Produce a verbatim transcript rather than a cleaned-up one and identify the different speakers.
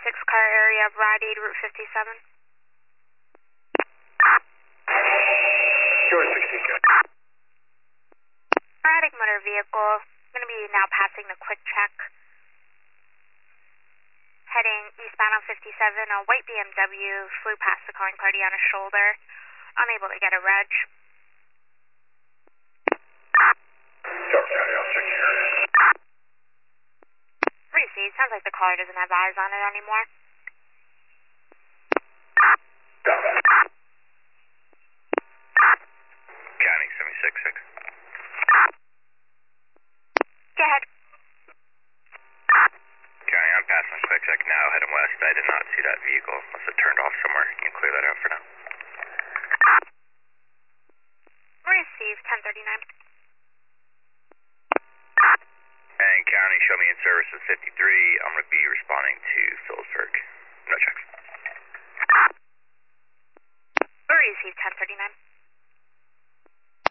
Speaker 1: six car area of Rite Aid, Route fifty-seven.
Speaker 2: George sixteen, good.
Speaker 1: Erratic motor vehicle, going to be now passing the quick check. Heading eastbound on fifty-seven, a white B M W flew past the calling party on his shoulder, unable to get a reg.
Speaker 2: Stark County, I'll check your area.
Speaker 1: Received, sounds like the caller doesn't have eyes on it anymore.
Speaker 2: Got that.
Speaker 3: County seventy-six six.
Speaker 1: Go ahead.
Speaker 3: County, I'm passing quick check now, heading west. I did not see that vehicle unless it turned off somewhere. You can clear that out for now.
Speaker 1: Received, ten thirty-nine.
Speaker 3: And County, show me in service of fifty-three. I'm going to be responding to Phillipsburg. No checks.
Speaker 1: Received, ten thirty-nine.